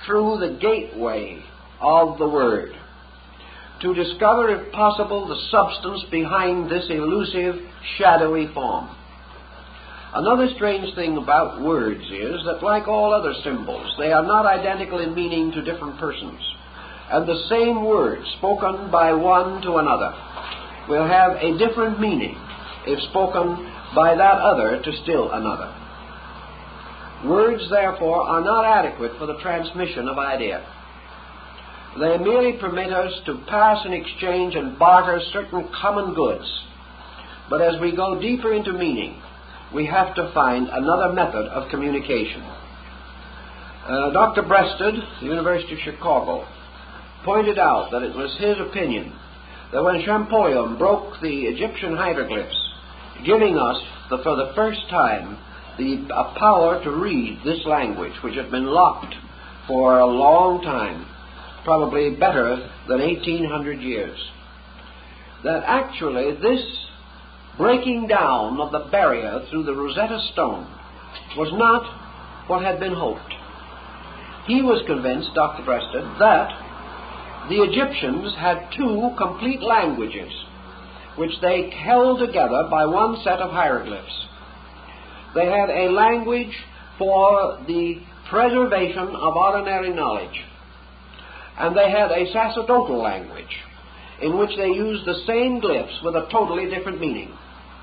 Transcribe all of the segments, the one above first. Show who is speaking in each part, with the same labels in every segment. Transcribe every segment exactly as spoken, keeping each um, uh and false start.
Speaker 1: through the gateway of the Word, to discover, if possible, the substance behind this elusive, shadowy form. Another strange thing about words is that, like all other symbols, they are not identical in meaning to different persons. And the same word spoken by one to another will have a different meaning if spoken by that other to still another. Words, therefore, are not adequate for the transmission of idea. They merely permit us to pass and exchange and barter certain common goods. But as we go deeper into meaning, we have to find another method of communication. Uh, Doctor Breasted, the University of Chicago, pointed out that it was his opinion that when Champollion broke the Egyptian hieroglyphs, giving us, the, for the first time, the a power to read this language, which had been locked for a long time, probably better than eighteen hundred years, that actually this breaking down of the barrier through the Rosetta Stone was not what had been hoped. He was convinced, Doctor Breasted, that the Egyptians had two complete languages which they held together by one set of hieroglyphs. They had a language for the preservation of ordinary knowledge, and they had a sacerdotal language in which they used the same glyphs with a totally different meaning.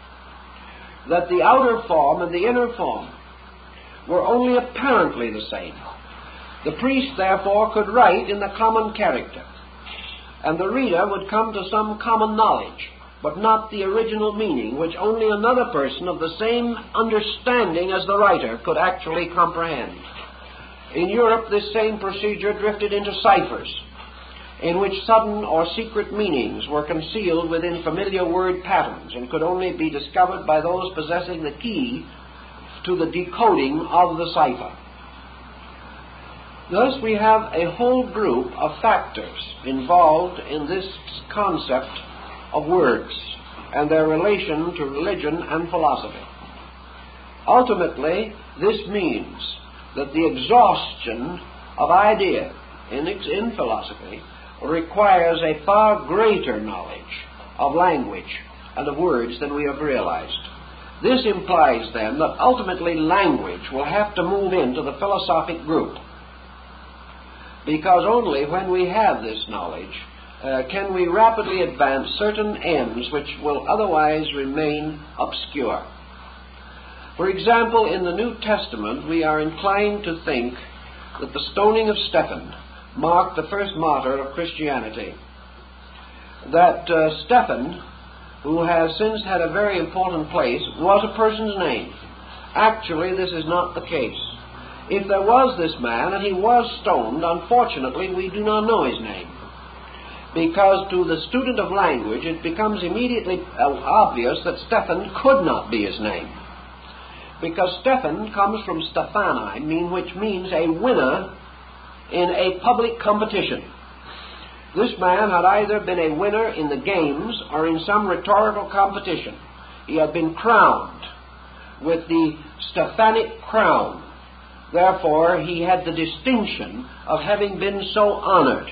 Speaker 1: That the outer form and the inner form were only apparently the same. The priest, therefore, could write in the common character, and the reader would come to some common knowledge, but not the original meaning, which only another person of the same understanding as the writer could actually comprehend. In Europe, this same procedure drifted into ciphers, in which sudden or secret meanings were concealed within familiar word patterns and could only be discovered by those possessing the key to the decoding of the cipher. Thus, we have a whole group of factors involved in this concept of words and their relation to religion and philosophy. Ultimately, this means that the exhaustion of idea in, in philosophy requires a far greater knowledge of language and of words than we have realized. This implies, then, that ultimately language will have to move into the philosophic group, because only when we have this knowledge uh, can we rapidly advance certain ends which will otherwise remain obscure. For example, in the New Testament, we are inclined to think that the stoning of Stephen marked the first martyr of Christianity. That uh, Stephen, who has since had a very important place, was a person's name. Actually, this is not the case. If there was this man and he was stoned, unfortunately, we do not know his name. Because to the student of language, it becomes immediately obvious that Stephen could not be his name. Because Stephen comes from Stephani, mean, which means a winner in a public competition. This man had either been a winner in the games or in some rhetorical competition. He had been crowned with the Stephanic crown. Therefore, he had the distinction of having been so honored.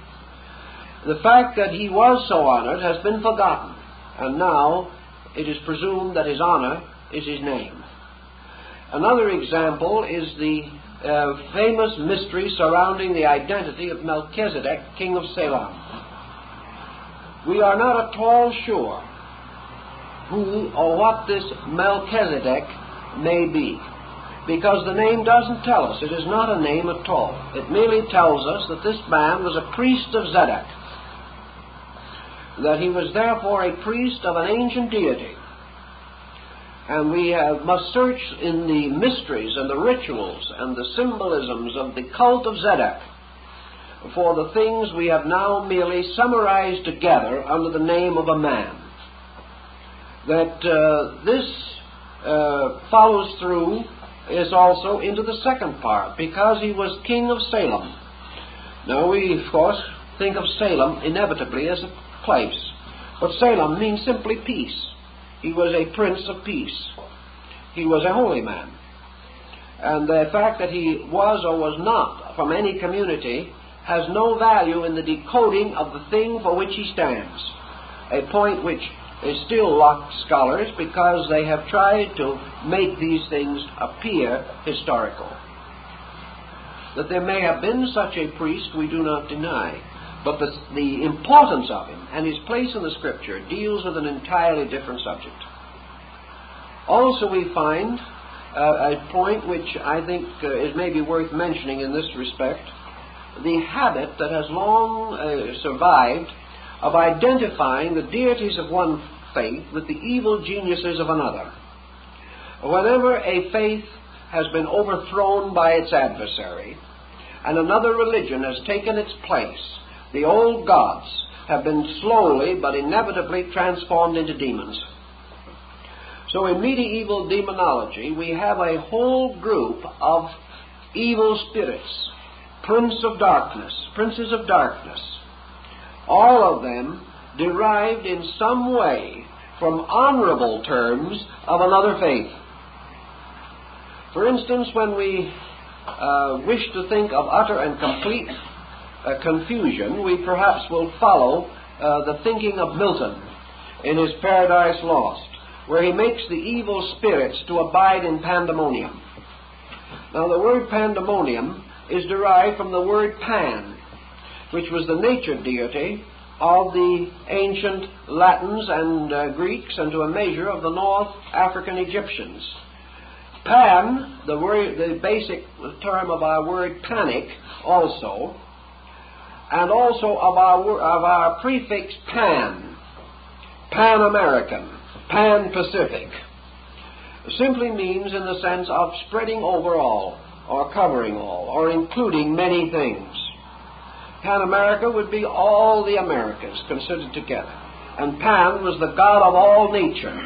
Speaker 1: The fact that he was so honored has been forgotten, and now it is presumed that his honor is his name. Another example is the uh, famous mystery surrounding the identity of Melchizedek, king of Salem. We are not at all sure who or what this Melchizedek may be, because the name doesn't tell us. It is not a name at all. It merely tells us that this man was a priest of Zedek, that he was therefore a priest of an ancient deity. And we have, must search in the mysteries and the rituals and the symbolisms of the cult of Zedek for the things we have now merely summarized together under the name of a man. That uh, this uh, follows through is also into the second part, because he was king of Salem. Now we, of course, think of Salem inevitably as a place, but Salem means simply peace. He was a prince of peace. He was a holy man. And the fact that he was or was not from any community has no value in the decoding of the thing for which he stands, a point which is still locked scholars because they have tried to make these things appear historical. That there may have been such a priest, we do not deny, but the, the importance of him and his place in the Scripture deals with an entirely different subject. Also we find uh, a point which I think uh, is maybe worth mentioning in this respect, the habit that has long uh, survived of identifying the deities of one faith with the evil geniuses of another. Whenever a faith has been overthrown by its adversary and another religion has taken its place, the old gods have been slowly but inevitably transformed into demons. So in medieval demonology we have a whole group of evil spirits, prince of darkness, princes of darkness, all of them derived in some way from honorable terms of another faith. For instance, when we uh, wish to think of utter and complete uh, confusion, we perhaps will follow uh, the thinking of Milton in his Paradise Lost, where he makes the evil spirits to abide in pandemonium. Now, the word pandemonium is derived from the word Pan, which was the nature deity of the ancient Latins and uh, Greeks, and to a measure of the North African Egyptians. Pan, the word, the basic term of our word panic, also, and also of our of our prefix Pan, Pan-American, Pan-Pacific, simply means in the sense of spreading over all, or covering all, or including many things. Pan-America would be all the Americas considered together. And Pan was the god of all nature.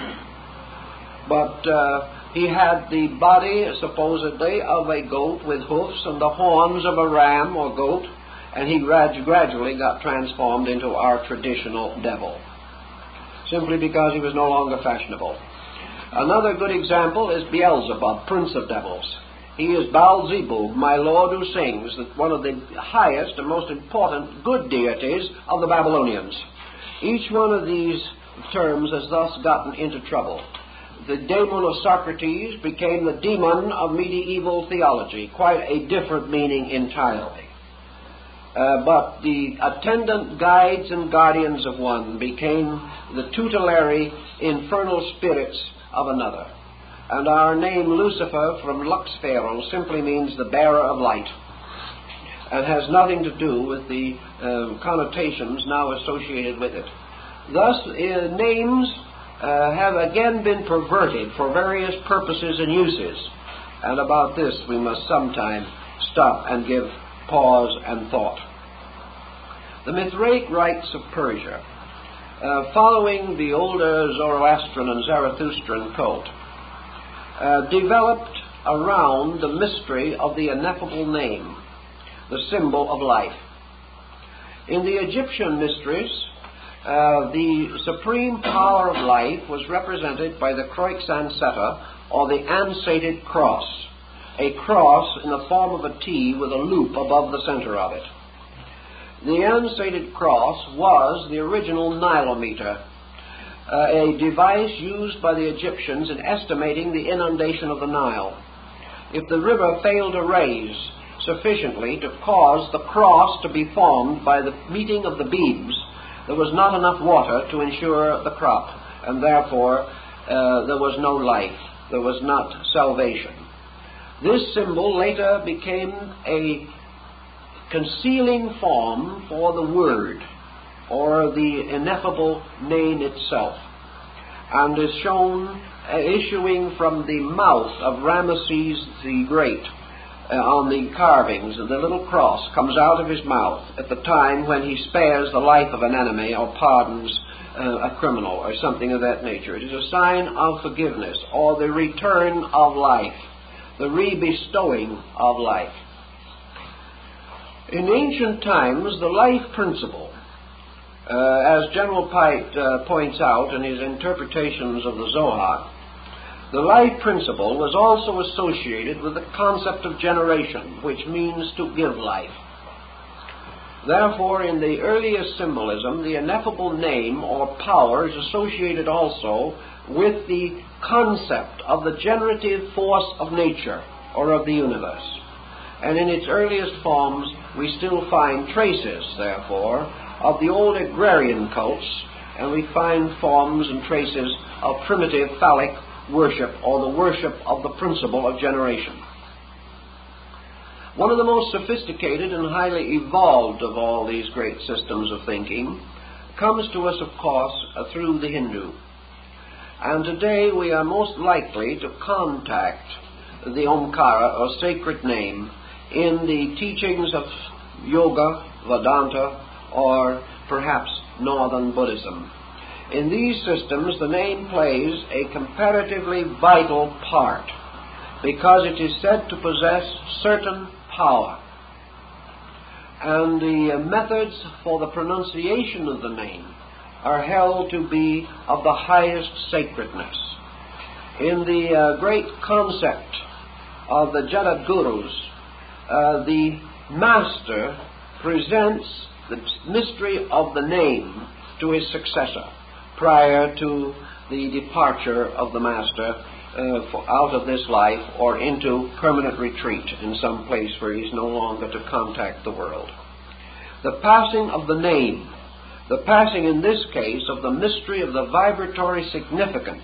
Speaker 1: But uh, he had the body, supposedly, of a goat with hoofs and the horns of a ram or goat, and he grad- gradually got transformed into our traditional devil, simply because he was no longer fashionable. Another good example is Beelzebub, prince of devils. He is Baal-zebub, my lord who sings, that one of the highest and most important good deities of the Babylonians. Each one of these terms has thus gotten into trouble. The daemon of Socrates became the demon of medieval theology, quite a different meaning entirely. Uh, but the attendant guides and guardians of one became the tutelary infernal spirits of another. And our name Lucifer from Lux Pharaoh simply means the bearer of light, and has nothing to do with the uh, connotations now associated with it. Thus, uh, names uh, have again been perverted for various purposes and uses, and about this we must sometime stop and give pause and thought. The Mithraic rites of Persia, uh, following the older Zoroastrian and Zarathustran cult, Uh, developed around the mystery of the ineffable name, the symbol of life. In the Egyptian mysteries, uh, the supreme power of life was represented by the Croix-Anseta, or the ansated cross, a cross in the form of a T with a loop above the center of it. The ansated cross was the original nilometer, Uh, a device used by the Egyptians in estimating the inundation of the Nile. If the river failed to raise sufficiently to cause the cross to be formed by the meeting of the beams, there was not enough water to ensure the crop, and therefore uh, there was no life, there was not salvation. This symbol later became a concealing form for the Word, or the ineffable name itself, and is shown uh, issuing from the mouth of Ramesses the Great uh, on the carvings. The little cross comes out of his mouth at the time when he spares the life of an enemy or pardons uh, a criminal or something of that nature. It is a sign of forgiveness, or the return of life, the rebestowing of life. In ancient times, the life principle, Uh, as General Pite uh, points out in his interpretations of the Zohar, The life principle was also associated with the concept of generation, which means to give life. Therefore, in the earliest symbolism, the ineffable name or power is associated also with the concept of the generative force of nature or of the universe. And in its earliest forms, we still find traces, therefore, of the old agrarian cults, and we find forms and traces of primitive phallic worship, or the worship of the principle of generation. One of the most sophisticated and highly evolved of all these great systems of thinking comes to us, of course, through the Hindu. And today we are most likely to contact the Omkara, or sacred name, in the teachings of Yoga, Vedanta, or perhaps Northern Buddhism. In these systems, the name plays a comparatively vital part because it is said to possess certain power. And the methods for the pronunciation of the name are held to be of the highest sacredness. In the uh, great concept of the Jagadgurus, uh, the master presents the mystery of the name to his successor prior to the departure of the master uh, for, out of this life or into permanent retreat in some place where he's no longer to contact the world. The passing of the name, the passing in this case of the mystery of the vibratory significance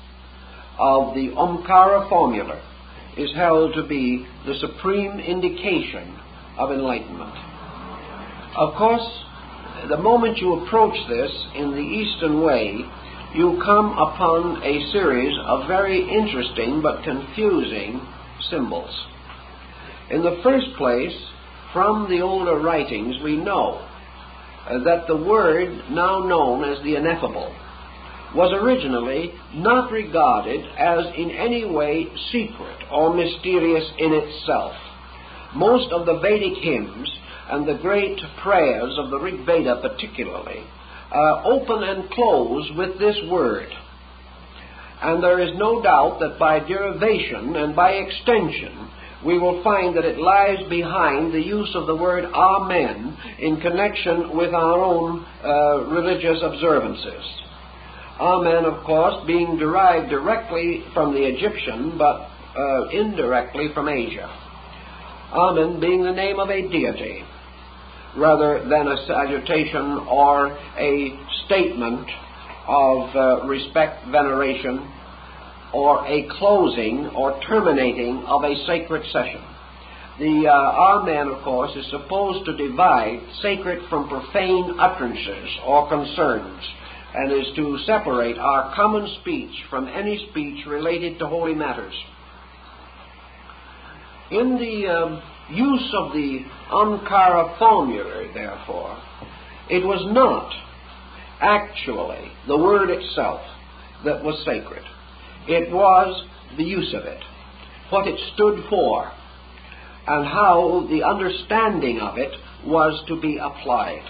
Speaker 1: of the Omkara formula, is held to be the supreme indication of enlightenment. Of course, the moment you approach this in the Eastern way, you come upon a series of very interesting but confusing symbols. In the first place, from the older writings, we know uh, that the word now known as the ineffable was originally not regarded as in any way secret or mysterious in itself. Most of the Vedic hymns and the great prayers of the Rig Veda particularly uh, open and close with this word. And there is no doubt that by derivation and by extension we will find that it lies behind the use of the word Amen in connection with our own uh, religious observances. Amen, of course, being derived directly from the Egyptian but uh, indirectly from Asia. Amen being the name of a deity rather than a salutation or a statement of uh, respect, veneration, or a closing or terminating of a sacred session. The uh, Amen, of course, is supposed to divide sacred from profane utterances or concerns, and is to separate our common speech from any speech related to holy matters. In the uh, use of the Omkara formula, therefore, it was not actually the word itself that was sacred. It was the use of it, what it stood for, and how the understanding of it was to be applied.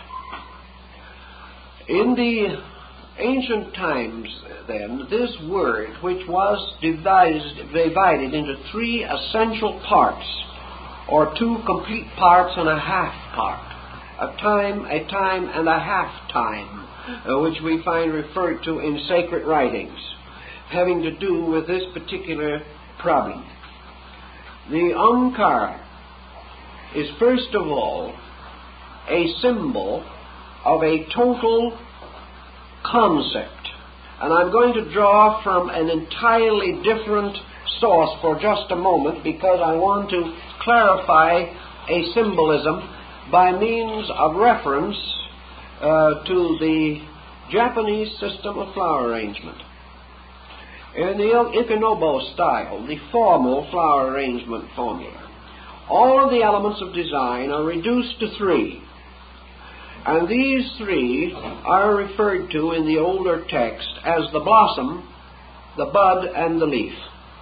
Speaker 1: In the ancient times, then, this word, which was divided, divided into three essential parts, or two complete parts and a half part, a time, a time, and a half time, uh, which we find referred to in sacred writings, having to do with this particular problem. The Omkara is first of all a symbol of a total concept, and I'm going to draw from an entirely different source for just a moment because I want to clarify a symbolism by means of reference uh, to the Japanese system of flower arrangement. In the Ikemono style, the formal flower arrangement formula, all of the elements of design are reduced to three. And these three are referred to in the older text as the blossom, the bud, and the leaf.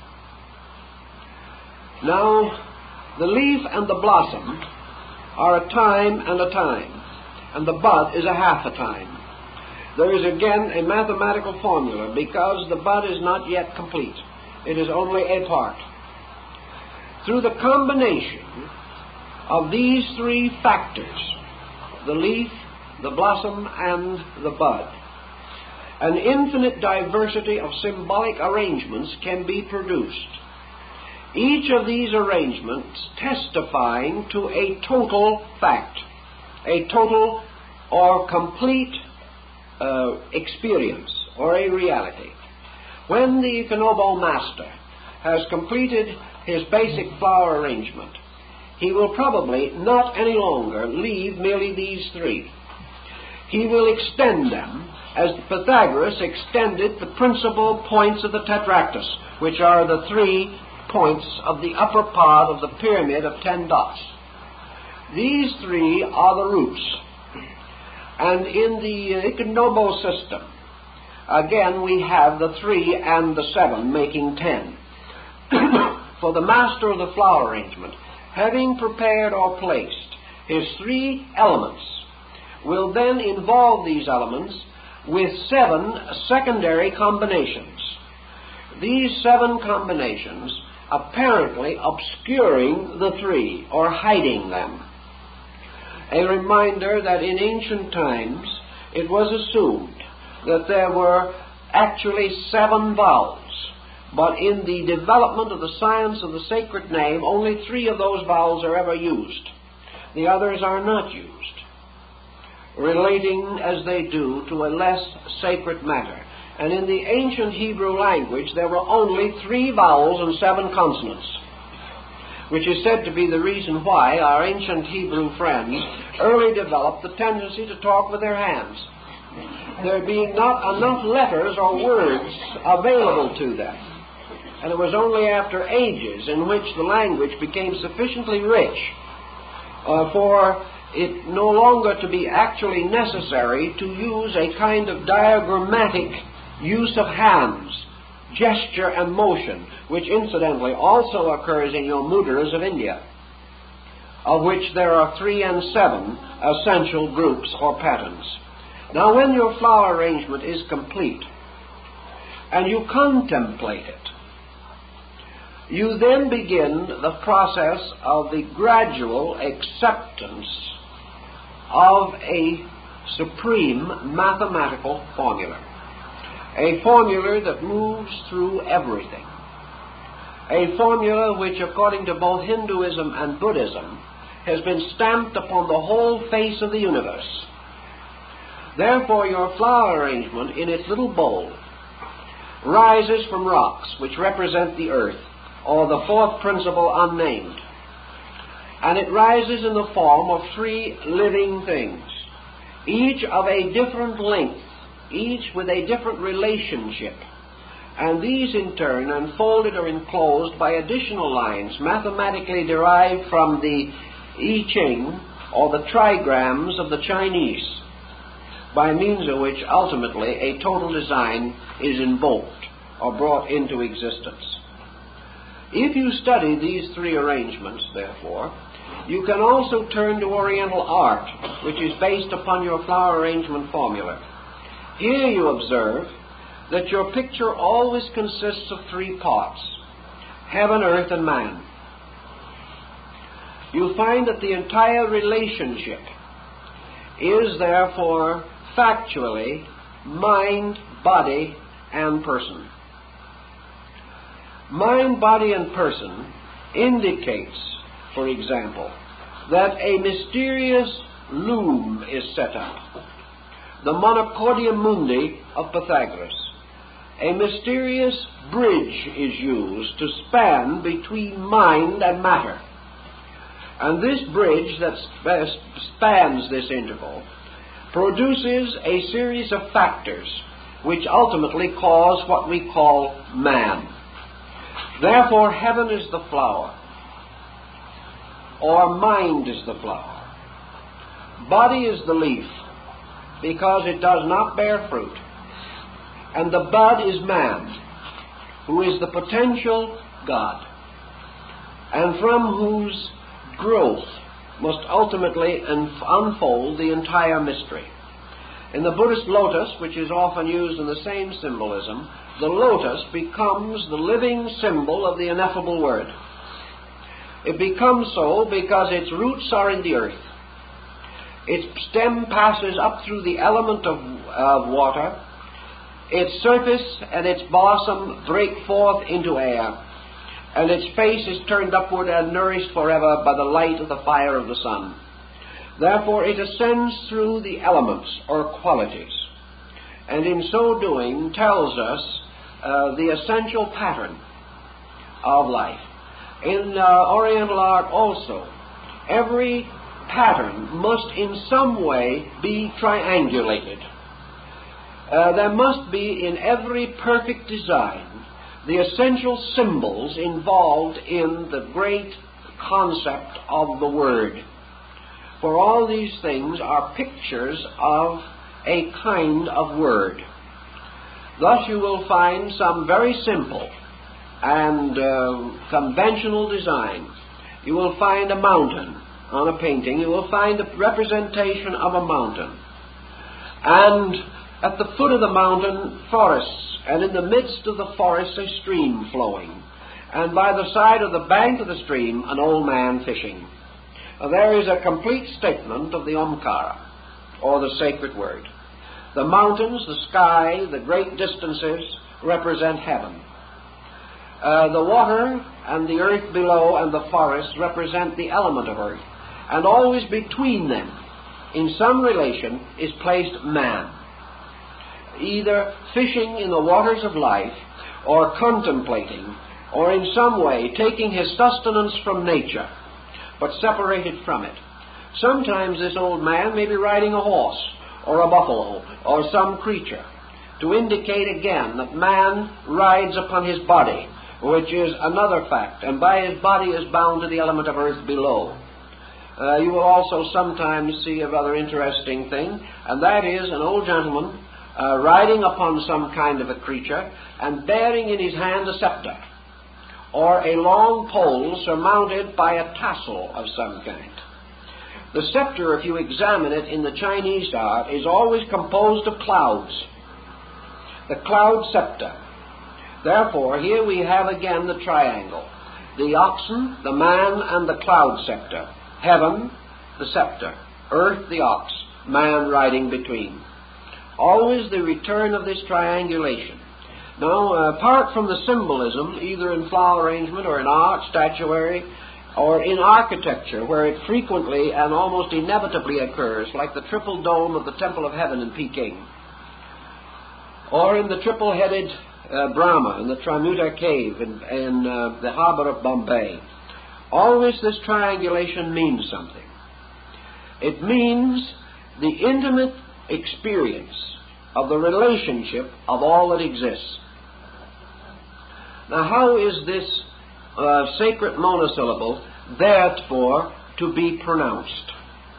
Speaker 1: Now, the leaf and the blossom are a time and a time, and the bud is a half a time. There is again a mathematical formula because the bud is not yet complete. It is only a part. Through the combination of these three factors, the leaf, the blossom, and the bud, an infinite diversity of symbolic arrangements can be produced, each of these arrangements testifying to a total fact, a total or complete uh, experience or a reality. When the Ikonobo master has completed his basic flower arrangement, he will probably not any longer leave merely these three. He will extend them as Pythagoras extended the principal points of the tetractys, which are the three points of the upper part of the pyramid of ten dots. These three are the roots. And in the Ikonobo system, again we have the three and the seven, making ten. For the master of the flower arrangement, having prepared or placed his three elements, will then involve these elements with seven secondary combinations. These seven combinations apparently obscuring the three or hiding them. A reminder that in ancient times it was assumed that there were actually seven vowels, but in the development of the science of the sacred name, only three of those vowels are ever used. The others are not used, relating as they do to a less sacred matter. And in the ancient Hebrew language, there were only three vowels and seven consonants, which is said to be the reason why our ancient Hebrew friends early developed the tendency to talk with their hands, there being not enough letters or words available to them. And it was only after ages in which the language became sufficiently rich uh, for it no longer to be actually necessary to use a kind of diagrammatic use of hands, gesture and motion, which incidentally also occurs in your mudras of India, of which there are three and seven essential groups or patterns. Now, when your flower arrangement is complete and you contemplate it, you then begin the process of the gradual acceptance of a supreme mathematical formula. A formula that moves through everything. A formula which, according to both Hinduism and Buddhism, has been stamped upon the whole face of the universe. Therefore, your flower arrangement in its little bowl rises from rocks which represent the earth, or the fourth principle unnamed. And it rises in the form of three living things, each of a different length, each with a different relationship. And these in turn unfolded or enclosed by additional lines mathematically derived from the I Ching or the trigrams of the Chinese, by means of which ultimately a total design is invoked or brought into existence. If you study these three arrangements, therefore, you can also turn to Oriental art, which is based upon your flower arrangement formula. Here you observe that your picture always consists of three parts: heaven, earth, and man. You find that the entire relationship is therefore factually mind, body, and person. Mind, body, and person indicates, for example, that a mysterious loom is set up, the monocordium mundi of Pythagoras. A mysterious bridge is used to span between mind and matter. And this bridge that spans this interval produces a series of factors which ultimately cause what we call man. Therefore, heaven is the flower, or mind is the flower. Body is the leaf, because it does not bear fruit. And the bud is man, who is the potential God, and from whose growth must ultimately unfold the entire mystery. In the Buddhist lotus, which is often used in the same symbolism, the lotus becomes the living symbol of the ineffable Word. It becomes so because its roots are in the earth. Its stem passes up through the element of, of water. Its surface and its blossom break forth into air, and its face is turned upward and nourished forever by the light of the fire of the sun. Therefore it ascends through the elements or qualities, and in so doing tells us uh, the essential pattern of life. In uh, Oriental art also, every pattern must in some way be triangulated. Uh, there must be in every perfect design the essential symbols involved in the great concept of the Word. For all these things are pictures of a kind of Word. Thus you will find some very simple and uh, conventional design. You will find a mountain on a painting. You will find a representation of a mountain. And at the foot of the mountain, forests, and in the midst of the forest a stream flowing. And by the side of the bank of the stream, an old man fishing. Now, there is a complete statement of the Omkara, or the sacred word. The mountains, the sky, the great distances represent heaven. Uh, the water and the earth below and the forest represent the element of earth. And always between them, in some relation, is placed man, either fishing in the waters of life, or contemplating, or in some way taking his sustenance from nature, but separated from it. Sometimes this old man may be riding a horse, or a buffalo, or some creature, to indicate again that man rides upon his body, which is another fact, and by his body is bound to the element of earth below. Uh, you will also sometimes see a rather interesting thing, and that is an old gentleman uh, riding upon some kind of a creature and bearing in his hand a scepter, or a long pole surmounted by a tassel of some kind. The scepter, if you examine it in the Chinese art, is always composed of clouds. The cloud scepter. Therefore, here we have again the triangle. The oxen, the man, and the cloud scepter. Heaven, the scepter. Earth, the ox. Man riding between. Always the return of this triangulation. Now, uh, apart from the symbolism, either in flower arrangement or in art, statuary, or in architecture, where it frequently and almost inevitably occurs, like the triple dome of the Temple of Heaven in Peking, or in the triple-headed uh, Brahma in the Trimuta Cave in, in uh, the harbor of Bombay. Always this triangulation means something. It means the intimate experience of the relationship of all that exists. Now, how is this uh, sacred monosyllable therefore to be pronounced?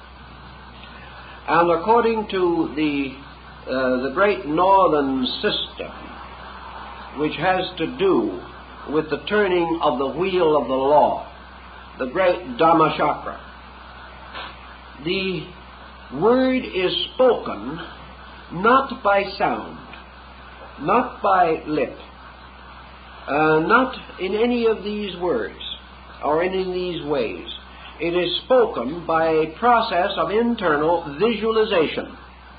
Speaker 1: And according to the uh, the great northern system, which has to do with the turning of the wheel of the law, the great Dhammachakra, the word is spoken not by sound, not by lip, uh, not in any of these words or in, in these ways. It is spoken by a process of internal visualization.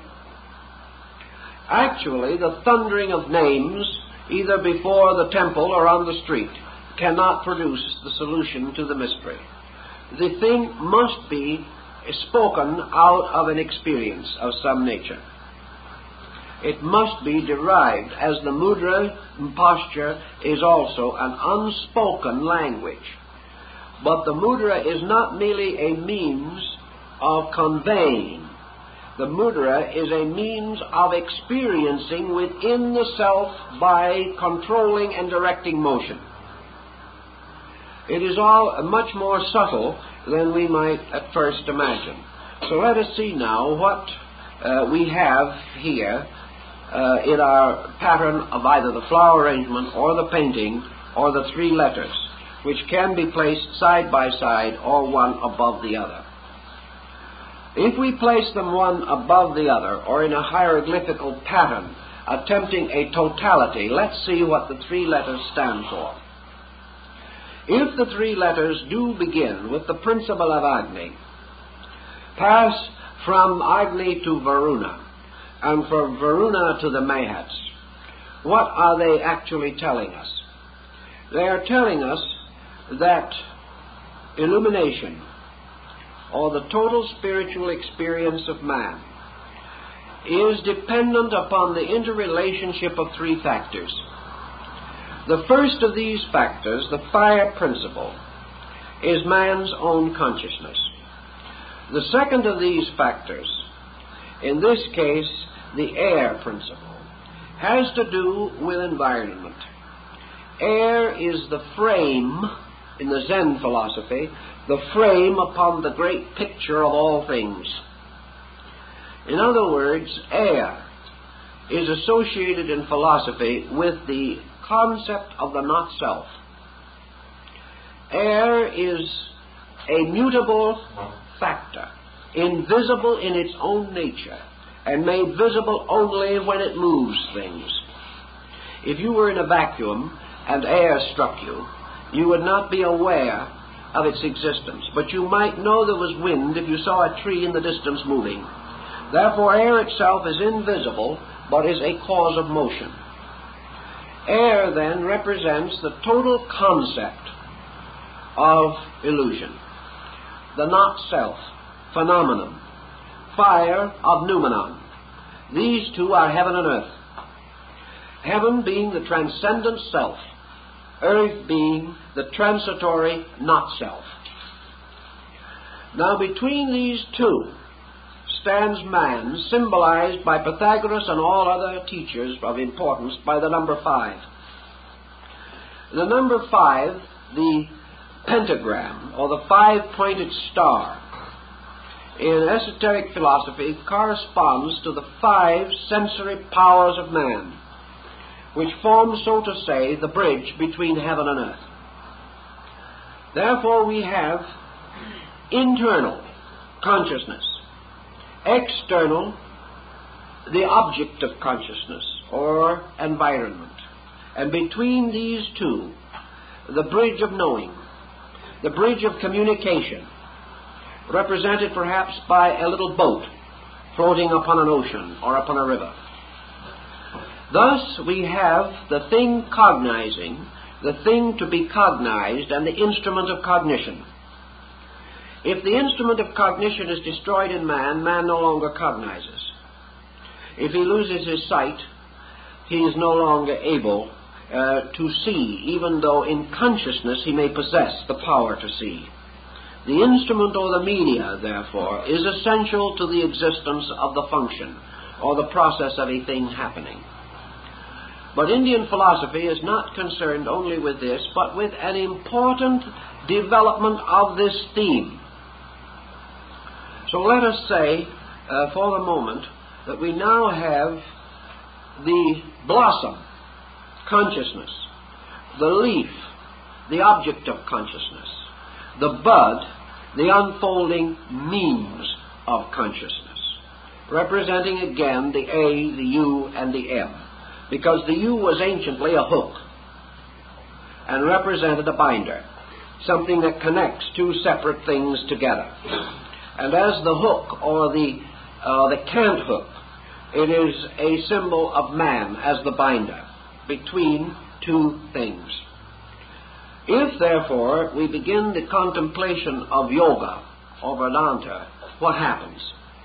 Speaker 1: Actually, the thundering of names, either before the temple or on the street, cannot produce the solution to the mystery. The thing must be spoken out of an experience of some nature. It must be derived, as the mudra posture is also an unspoken language. But the mudra is not merely a means of conveying. The mudra is a means of experiencing within the self by controlling and directing motion. It is all much more subtle than we might at first imagine. So let us see now what uh, we have here uh, in our pattern of either the flower arrangement or the painting or the three letters, which can be placed side by side or one above the other. If we place them one above the other or in a hieroglyphical pattern, attempting a totality, let's see what the three letters stand for. If the three letters do begin with the principle of Agni, pass from Agni to Varuna, and from Varuna to the Mahats, what are they actually telling us? They are telling us that illumination, or the total spiritual experience of man, is dependent upon the interrelationship of three factors. The first of these factors, the fire principle, is man's own consciousness. The second of these factors, in this case the air principle, has to do with environment. Air is the frame, in the Zen philosophy, the frame upon the great picture of all things. In other words, air is associated in philosophy with the concept of the not-self. Air is a mutable factor, invisible in its own nature, and made visible only when it moves things. If you were in a vacuum and air struck you, you would not be aware of its existence, but you might know there was wind if you saw a tree in the distance moving. Therefore, air itself is invisible, but is a cause of motion. Air, then, represents the total concept of illusion, the not-self, phenomenon, fire of noumenon. These two are heaven and earth. Heaven being the transcendent self, earth being the transitory not-self. Now, between these two stands man, symbolized by Pythagoras and all other teachers of importance by the number five. The number five, the pentagram, or the five-pointed star, in esoteric philosophy corresponds to the five sensory powers of man, which form, so to say, the bridge between heaven and earth. Therefore, we have internal consciousness, external, the object of consciousness, or environment. And between these two, the bridge of knowing, the bridge of communication, represented perhaps by a little boat floating upon an ocean or upon a river. Thus, we have the thing cognizing, the thing to be cognized, and the instrument of cognition. If the instrument of cognition is destroyed in man, man no longer cognizes. If he loses his sight, he is no longer able uh, to see, even though in consciousness he may possess the power to see. The instrument or the media, therefore, is essential to the existence of the function or the process of a thing happening. But Indian philosophy is not concerned only with this, but with an important development of this theme. So let us say, uh, for the moment, that we now have the blossom, consciousness, the leaf, the object of consciousness, the bud, the unfolding means of consciousness, representing again the A, the U, and the M, because the U was anciently a hook and represented a binder, something that connects two separate things together. And as the hook, or the, uh, the cant hook, it is a symbol of man as the binder between two things. If, therefore, we begin the contemplation of yoga or Vedanta, what happens?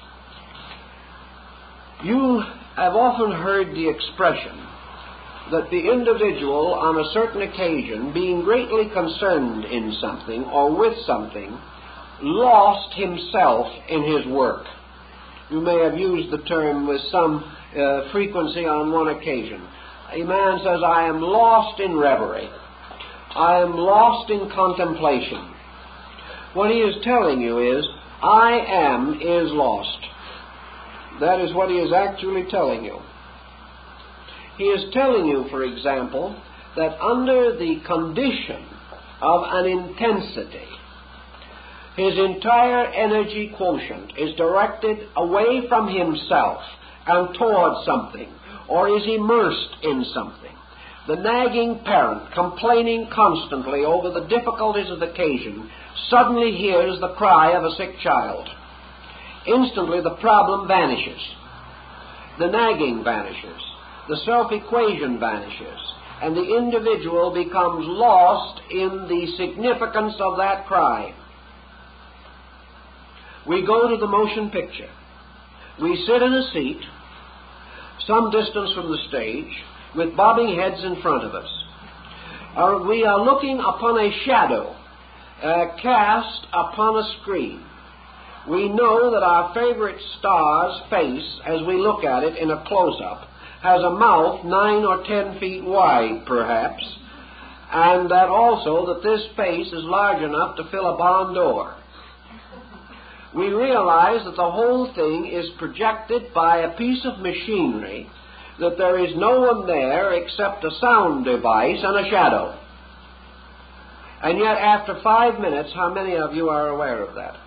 Speaker 1: You have often heard the expression that the individual, on a certain occasion, being greatly concerned in something or with something, lost himself in his work. You may have used the term with some uh, frequency on one occasion. A man says, I am lost in reverie. I am lost in contemplation. What he is telling you is, I am is lost. That is what he is actually telling you. He is telling you, for example, that under the condition of an intensity, his entire energy quotient is directed away from himself and towards something, or is immersed in something. The nagging parent, complaining constantly over the difficulties of the occasion, suddenly hears the cry of a sick child. Instantly the problem vanishes. The nagging vanishes. The self-equation vanishes. And the individual becomes lost in the significance of that cry. We go to the motion picture. We sit in a seat some distance from the stage with bobbing heads in front of us. Or we are looking upon a shadow uh, cast upon a screen. We know that our favorite star's face, as we look at it in a close-up, has a mouth nine or ten feet wide, perhaps, and that also that this face is large enough to fill a barn door. We realize that the whole thing is projected by a piece of machinery, that there is no one there except a sound device and a shadow. And yet, after five minutes, how many of you are aware of that?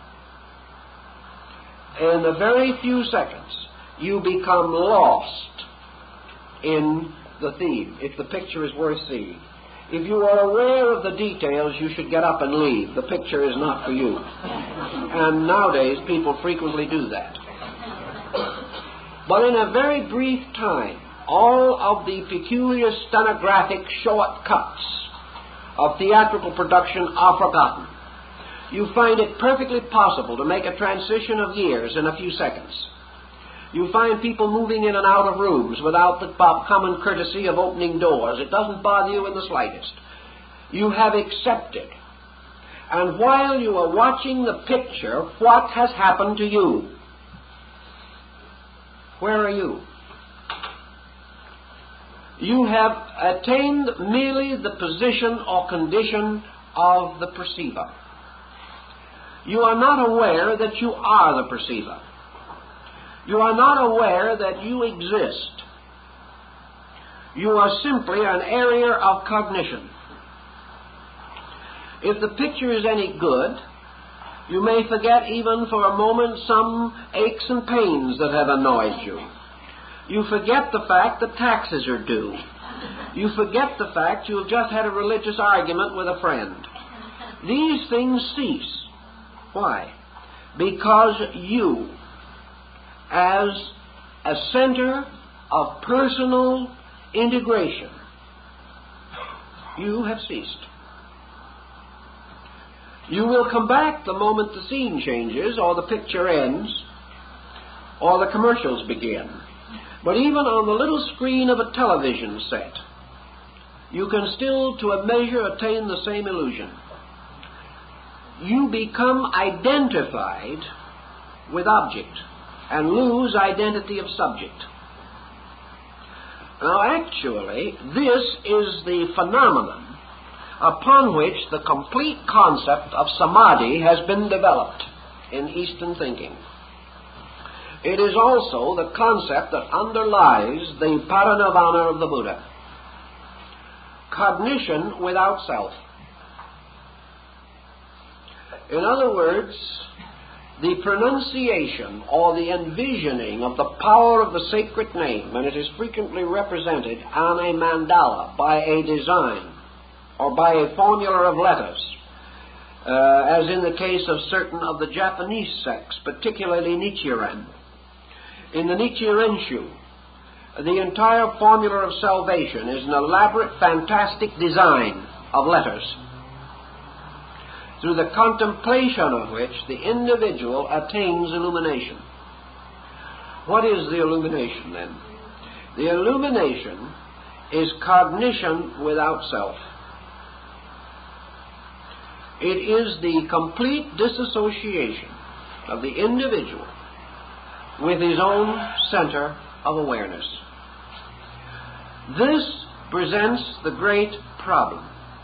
Speaker 1: In a very few seconds, you become lost in the theme, if the picture is worth seeing. If you are aware of the details, you should get up and leave. The picture is not for you. And nowadays, people frequently do that. But in a very brief time, all of the peculiar stenographic shortcuts of theatrical production are forgotten. You find it perfectly possible to make a transition of years in a few seconds. You find people moving in and out of rooms without the common courtesy of opening doors. It doesn't bother you in the slightest. You have accepted. And while you are watching the picture, what has happened to you? Where are you? You have attained merely the position or condition of the perceiver. You are not aware that you are the perceiver. You are not aware that you exist. You are simply an area of cognition. If the picture is any good, you may forget even for a moment some aches and pains that have annoyed you. You forget the fact that taxes are due. You forget the fact you have just had a religious argument with a friend. These things cease. Why? Because you, as a center of personal integration, you have ceased. You will come back the moment the scene changes, or the picture ends, or the commercials begin. But even on the little screen of a television set, you can still, to a measure, attain the same illusion. You become identified with object and lose identity of subject. Now, actually, this is the phenomenon upon which the complete concept of samadhi has been developed in Eastern thinking. It is also the concept that underlies the parinirvana of the Buddha. Cognition without self. In other words, the pronunciation or the envisioning of the power of the sacred name, and it is frequently represented on a mandala by a design or by a formula of letters, uh, as in the case of certain of the Japanese sects, particularly Nichiren. In the Nichiren-shu, the entire formula of salvation is an elaborate, fantastic design of letters, through the contemplation of which the individual attains illumination. What is the illumination, then? The illumination is cognition without self. It is the complete disassociation of the individual with his own center of awareness. This presents the great problem.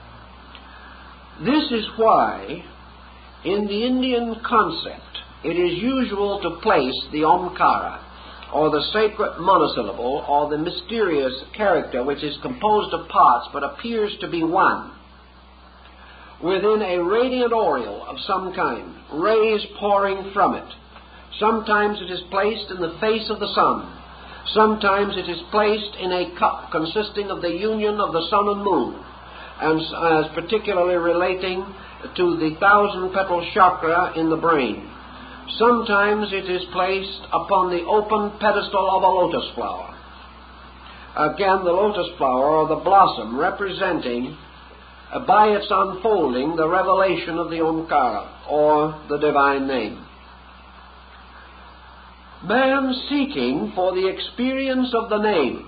Speaker 1: This is why, in the Indian concept, it is usual to place the Omkara, or the sacred monosyllable, or the mysterious character which is composed of parts but appears to be one, within a radiant aureole of some kind, rays pouring from it. Sometimes it is placed in the face of the sun. Sometimes it is placed in a cup consisting of the union of the sun and moon, and as particularly relating to the thousand-petal chakra in the brain. Sometimes it is placed upon the open pedestal of a lotus flower. Again, the lotus flower, or the blossom, representing, uh, by its unfolding, the revelation of the Omkara, or the divine name. Man seeking for the experience of the name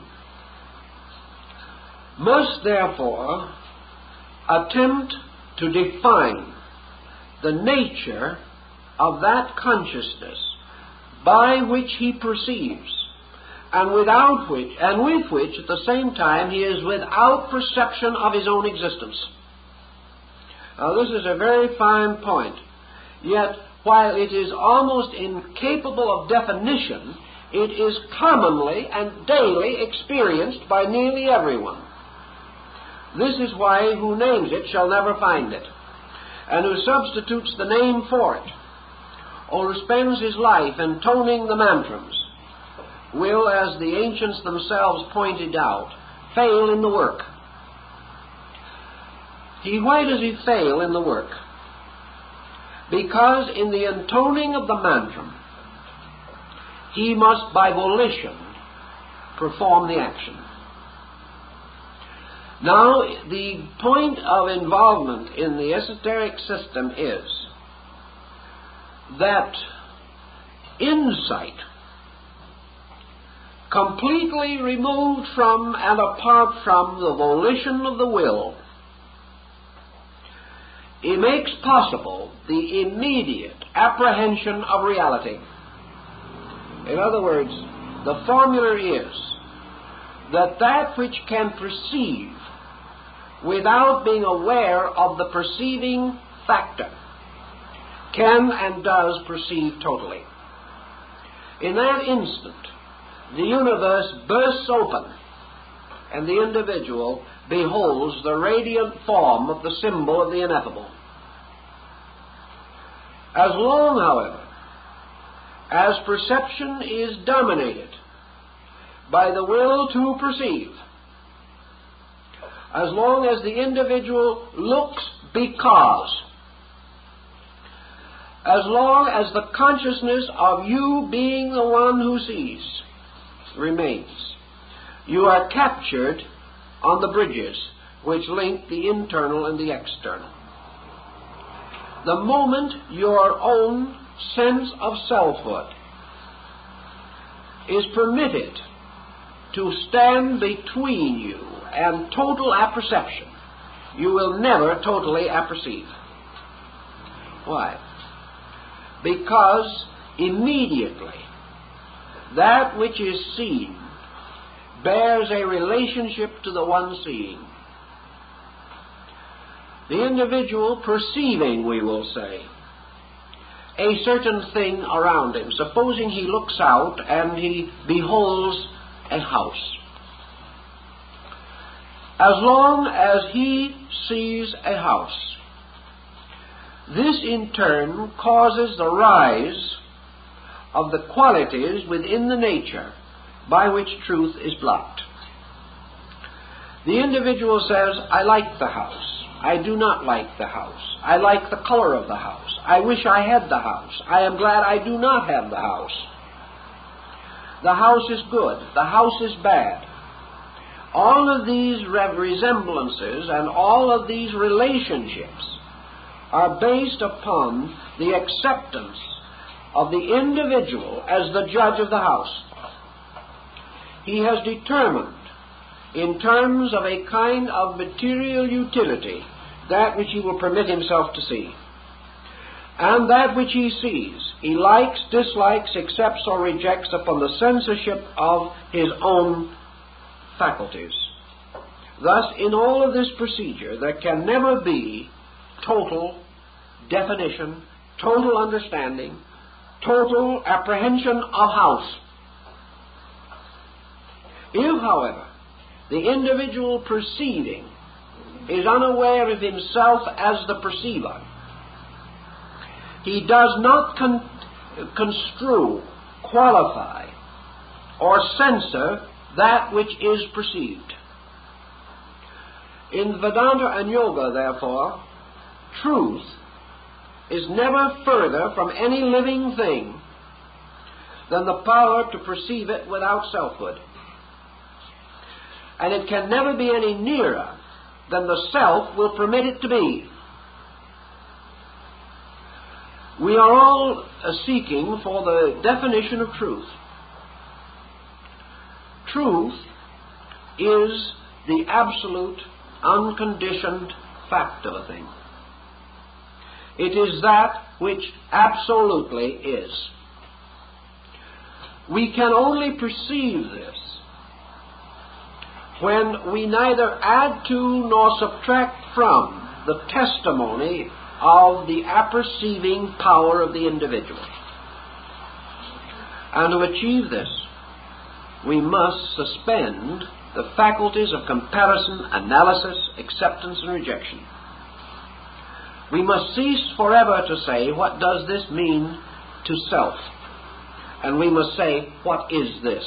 Speaker 1: must therefore attempt to define the nature of that consciousness by which he perceives, and without which, and with which at the same time he is without perception of his own existence. Now this is a very fine point. Yet, while it is almost incapable of definition, it is commonly and daily experienced by nearly everyone. This is why who names it shall never find it, and who substitutes the name for it, or who spends his life intoning the mantras, will, as the ancients themselves pointed out, fail in the work. He, why does he fail in the work? Because in the intoning of the mantra, he must by volition perform the action. Now, the point of involvement in the esoteric system is that insight, completely removed from and apart from the volition of the will, it makes possible the immediate apprehension of reality. In other words, the formula is that that which can perceive without being aware of the perceiving factor can and does perceive totally. In that instant, the universe bursts open, and the individual beholds the radiant form of the symbol of the ineffable. As long, however, as perception is dominated by the will to perceive, as long as the individual looks because, as long as the consciousness of you being the one who sees remains, you are captured on the bridges which link the internal and the external. The moment your own sense of selfhood is permitted to stand between you and total apperception, you will never totally apperceive. Why? Because immediately that which is seen bears a relationship to the one seeing. The individual perceiving, we will say, a certain thing around him. Supposing he looks out and he beholds a house. As long as he sees a house, this in turn causes the rise of the qualities within the nature by which truth is blocked. The individual says, I like the house. I do not like the house. I like the color of the house. I wish I had the house. I am glad I do not have the house. The house is good. The house is bad. All of these resemblances and all of these relationships are based upon the acceptance of the individual as the judge of the house. He has determined, in terms of a kind of material utility, that which he will permit himself to see. And that which he sees, he likes, dislikes, accepts, or rejects upon the censorship of his own faculties. Thus, in all of this procedure, there can never be total definition, total understanding, total apprehension of house. If, however, the individual perceiving is unaware of himself as the perceiver, he does not con- construe, qualify, or censor that which is perceived. In Vedanta and Yoga, therefore, truth is never further from any living thing than the power to perceive it without selfhood. And it can never be any nearer than the self will permit it to be. We are all uh, seeking for the definition of truth. Truth is the absolute, unconditioned fact of a thing. It is that which absolutely is. We can only perceive this when we neither add to nor subtract from the testimony of the apperceiving power of the individual. And to achieve this, we must suspend the faculties of comparison, analysis, acceptance, and rejection. We must cease forever to say, what does this mean to self? And we must say, what is this?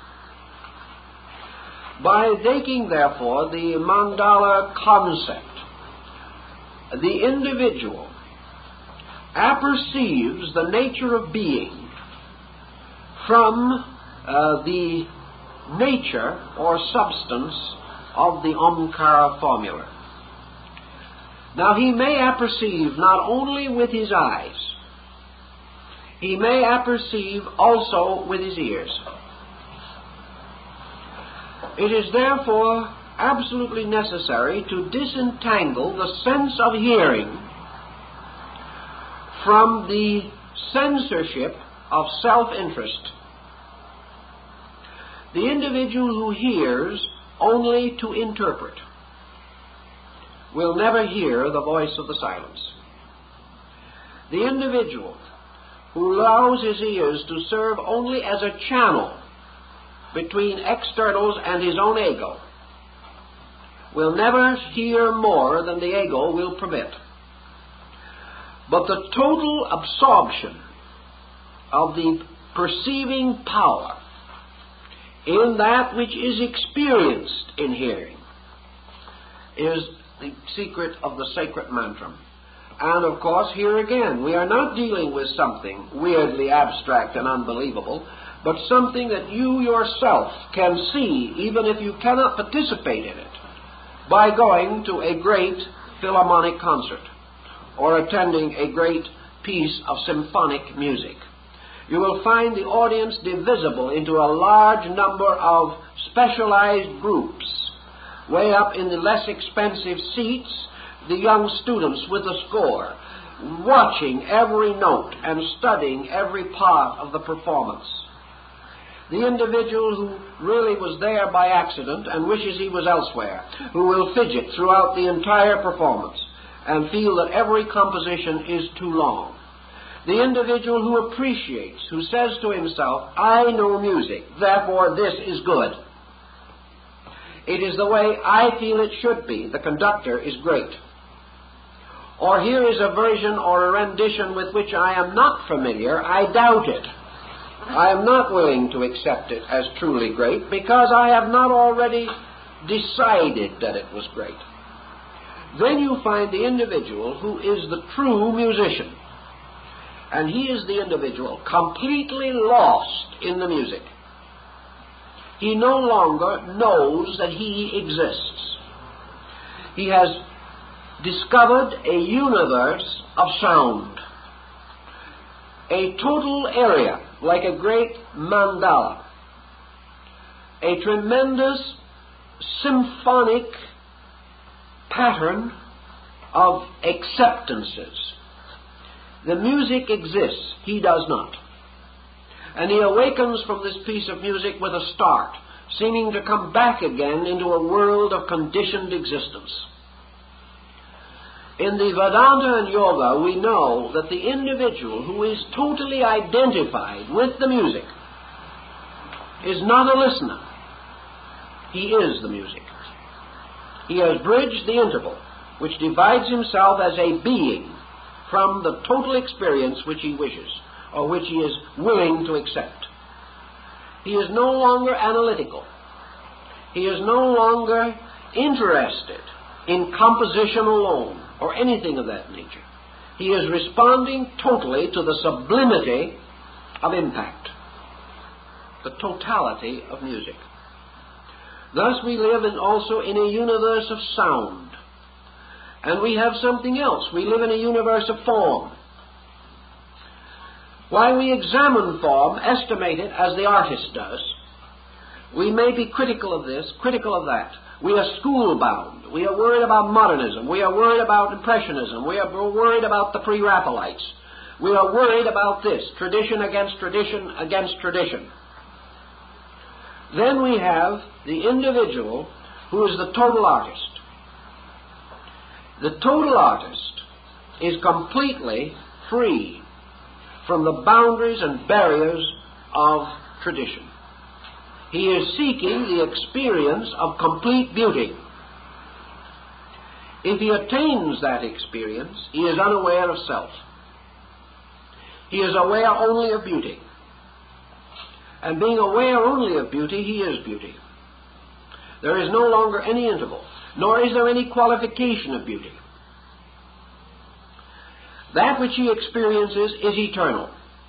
Speaker 1: By taking, therefore, the mandala concept, the individual apperceives the nature of being from uh, the nature or substance of the Omkara formula. Now, he may apperceive not only with his eyes, he may apperceive also with his ears. It is therefore absolutely necessary to disentangle the sense of hearing from the censorship of self-interest. The individual who hears only to interpret will never hear the voice of the silence. The individual who allows his ears to serve only as a channel between externals and his own ego will never hear more than the ego will permit. But the total absorption of the perceiving power in that which is experienced in hearing is the secret of the sacred mantra. And of course, here again, we are not dealing with something weirdly abstract and unbelievable, but something that you yourself can see, even if you cannot participate in it, by going to a great philharmonic concert or attending a great piece of symphonic music. You will find the audience divisible into a large number of specialized groups. Way up in the less expensive seats, the young students with the score, watching every note and studying every part of the performance. The individual who really was there by accident and wishes he was elsewhere, who will fidget throughout the entire performance and feel that every composition is too long. The individual who appreciates, who says to himself, I know music, therefore this is good. It is the way I feel it should be. The conductor is great. Or here is a version or a rendition with which I am not familiar. I doubt it. I am not willing to accept it as truly great because I have not already decided that it was great. Then you find the individual who is the true musician. And he is the individual completely lost in the music. He no longer knows that he exists. He has discovered a universe of sound, a total area like a great mandala, a tremendous symphonic pattern of acceptances. The music exists, he does not. And he awakens from this piece of music with a start, seeming to come back again into a world of conditioned existence. In the Vedanta and Yoga, we know that the individual who is totally identified with the music is not a listener. He is the music. He has bridged the interval which divides himself as a being from the total experience which he wishes, or which he is willing to accept. He is no longer analytical. He is no longer interested in composition alone or anything of that nature. He is responding totally to the sublimity of impact, the totality of music. Thus we live in also in a universe of sound. And we have something else. We live in a universe of form. While we examine form, estimate it as the artist does, we may be critical of this, critical of that. We are school-bound. We are worried about modernism. We are worried about impressionism. We are worried about the pre-Raphaelites. We are worried about this, tradition against tradition against tradition. Then we have the individual who is the total artist. The total artist is completely free from the boundaries and barriers of tradition. He is seeking the experience of complete beauty. If he attains that experience, he is unaware of self. He is aware only of beauty. And being aware only of beauty, he is beauty. There is no longer any interval, nor is there any qualification of beauty. That which he experiences is eternal.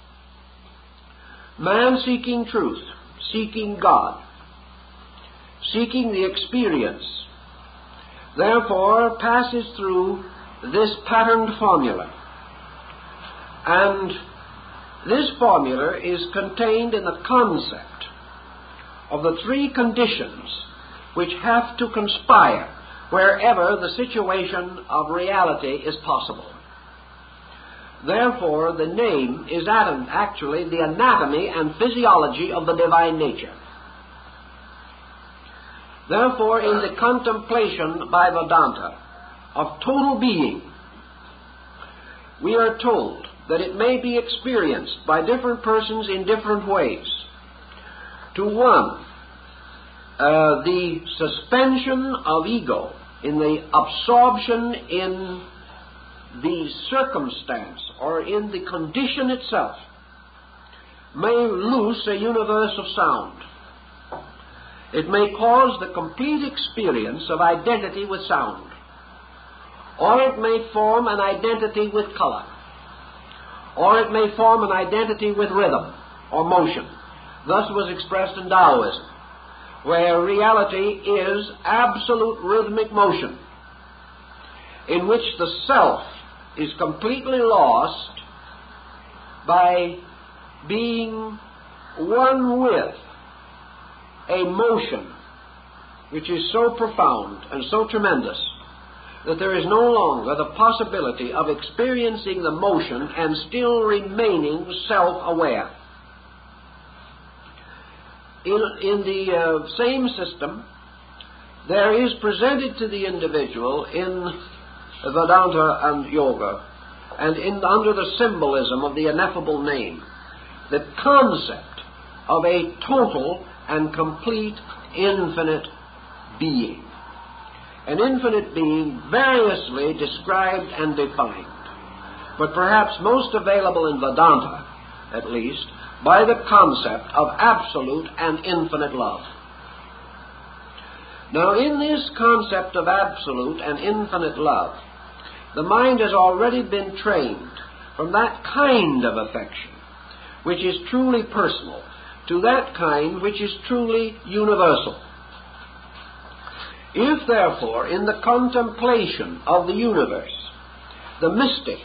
Speaker 1: Man seeking truth, seeking God, seeking the experience, therefore passes through this patterned formula. And this formula is contained in the concept of the three conditions which have to conspire wherever the situation of reality is possible. Therefore, the name is actually the anatomy and physiology of the divine nature. Therefore, in the contemplation by Vedanta of total being, we are told that it may be experienced by different persons in different ways. To one, uh, the suspension of ego in the absorption in the circumstance or in the condition itself may loose a universe of sound. It may cause the complete experience of identity with sound, or it may form an identity with color, or it may form an identity with rhythm or motion. Thus was expressed in Taoism, where reality is absolute rhythmic motion, in which the self is completely lost by being one with a motion which is so profound and so tremendous that there is no longer the possibility of experiencing the motion and still remaining self-aware. In, in the uh, same system, there is presented to the individual in Vedanta and Yoga, and in, under the symbolism of the ineffable name, the concept of a total and complete infinite being. An infinite being variously described and defined, but perhaps most available in Vedanta, at least, by the concept of absolute and infinite love. Now, in this concept of absolute and infinite love, the mind has already been trained from that kind of affection, which is truly personal, to that kind which is truly universal. If, therefore, in the contemplation of the universe, the mystic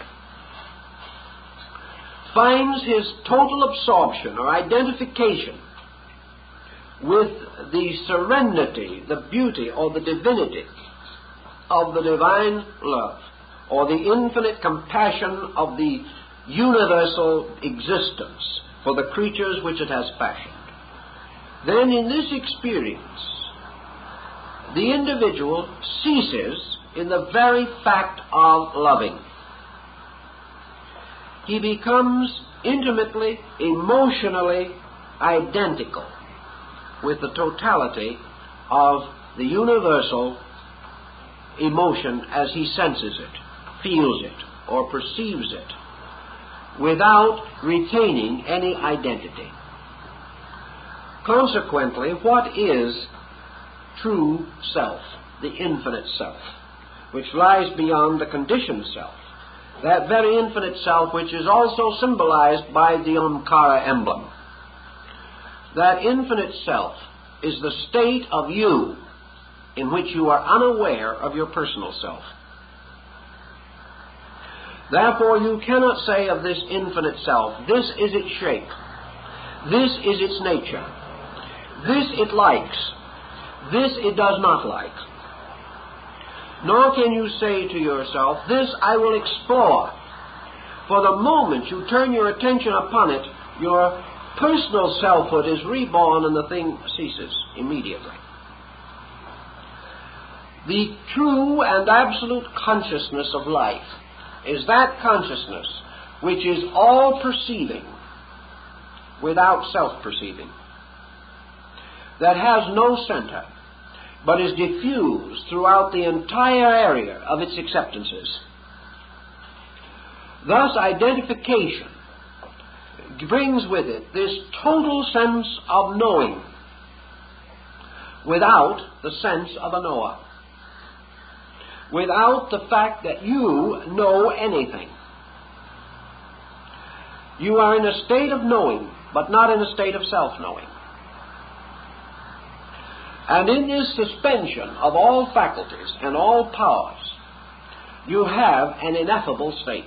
Speaker 1: finds his total absorption or identification with the serenity, the beauty, or the divinity of the divine love, or the infinite compassion of the universal existence for the creatures which it has fashioned, then in this experience, the individual ceases in the very fact of loving. He becomes intimately, emotionally identical with the totality of the universal emotion as he senses it, feels it, or perceives it, without retaining any identity. Consequently, what is true self, the infinite self, which lies beyond the conditioned self? That very infinite self which is also symbolized by the Omkara emblem. That infinite self is the state of you in which you are unaware of your personal self. Therefore, you cannot say of this infinite self, this is its shape, this is its nature, this it likes, this it does not like. Nor can you say to yourself, this I will explore. For the moment you turn your attention upon it, your personal selfhood is reborn and the thing ceases immediately. The true and absolute consciousness of life is that consciousness which is all-perceiving without self-perceiving, that has no center, but is diffused throughout the entire area of its acceptances. Thus, identification brings with it this total sense of knowing without the sense of a knower, without the fact that you know anything. You are in a state of knowing, but not in a state of self-knowing. And in this suspension of all faculties and all powers, you have an ineffable state.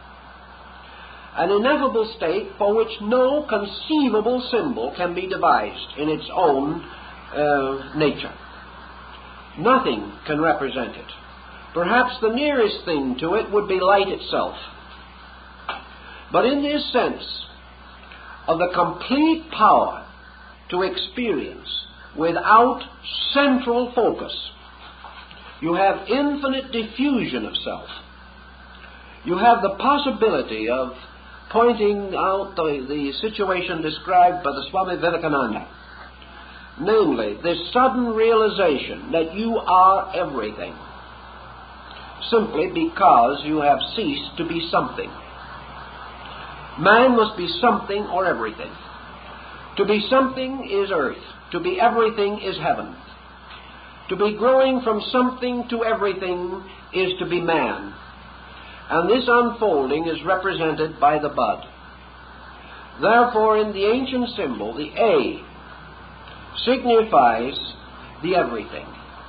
Speaker 1: An ineffable state for which no conceivable symbol can be devised in its own uh, nature. Nothing can represent it. Perhaps the nearest thing to it would be light itself. But in this sense of the complete power to experience without central focus, you have infinite diffusion of self. You have the possibility of pointing out the, the situation described by the Swami Vivekananda, namely, this sudden realization that you are everything, simply because you have ceased to be something. Man must be something or everything. To be something is earth. To be everything is heaven. To be growing from something to everything is to be man. And this unfolding is represented by the bud. Therefore, in the ancient symbol, the A signifies the everything.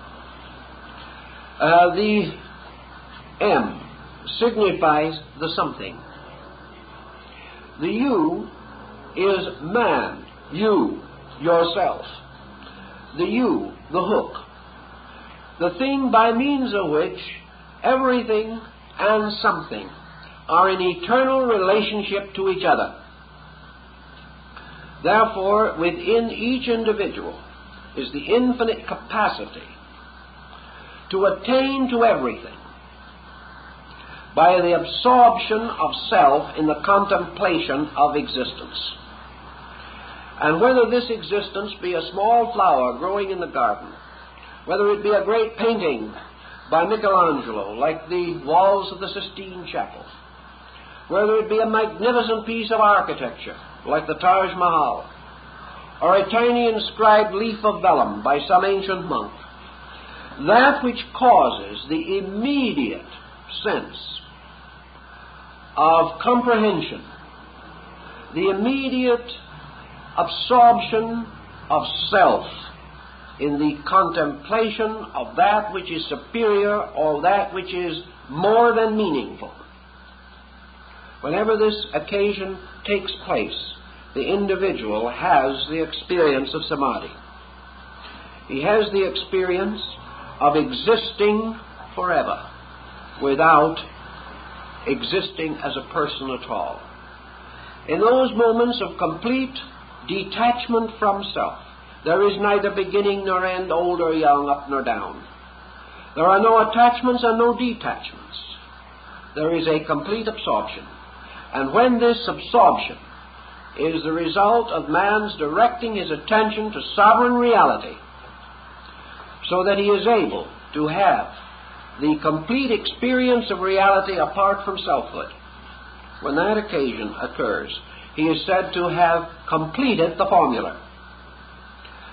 Speaker 1: Uh, the M signifies the something. The U is man, you, yourself. The U, the hook. The thing by means of which everything and something are in eternal relationship to each other. Therefore, within each individual is the infinite capacity to attain to everything by the absorption of self in the contemplation of existence. And whether this existence be a small flower growing in the garden, whether it be a great painting by Michelangelo, like the walls of the Sistine Chapel, whether it be a magnificent piece of architecture, like the Taj Mahal, or a tiny inscribed leaf of vellum by some ancient monk, that which causes the immediate sense of comprehension, the immediate absorption of self in the contemplation of that which is superior or that which is more than meaningful. Whenever this occasion takes place, the individual has the experience of samadhi. He has the experience of existing forever without existing as a person at all. In those moments of complete detachment from self, there is neither beginning nor end, old or young, up nor down. There are no attachments and no detachments. There is a complete absorption. And when this absorption is the result of man's directing his attention to sovereign reality, so that he is able to have the complete experience of reality apart from selfhood, when that occasion occurs, he is said to have completed the formula.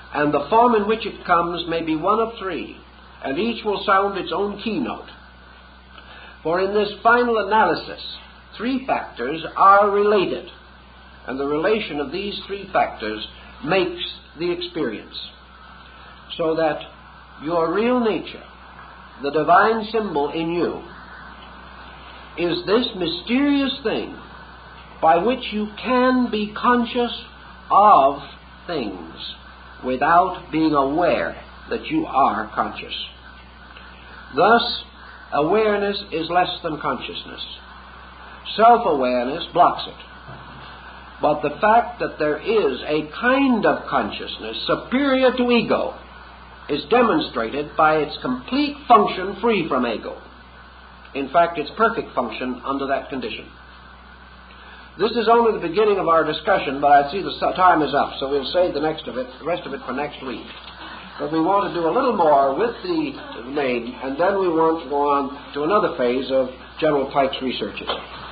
Speaker 1: and the form in which it comes may be one of three, and each will sound its own keynote. For in this final analysis, three factors are related, and the relation of these three factors makes the experience. So that your real nature, the divine symbol in you, is this mysterious thing by which you can be conscious of things without being aware that you are conscious. Thus, awareness is less than consciousness. Self-awareness blocks it. But the fact that there is a kind of consciousness superior to ego is demonstrated by its complete function free from ego. In fact, its perfect function under that condition. This is only the beginning of our discussion, but I see the time is up, so we'll save the next of it, the rest of it for next week. But we want to do a little more with the name, and then we want to go on to another phase of General Pike's researches.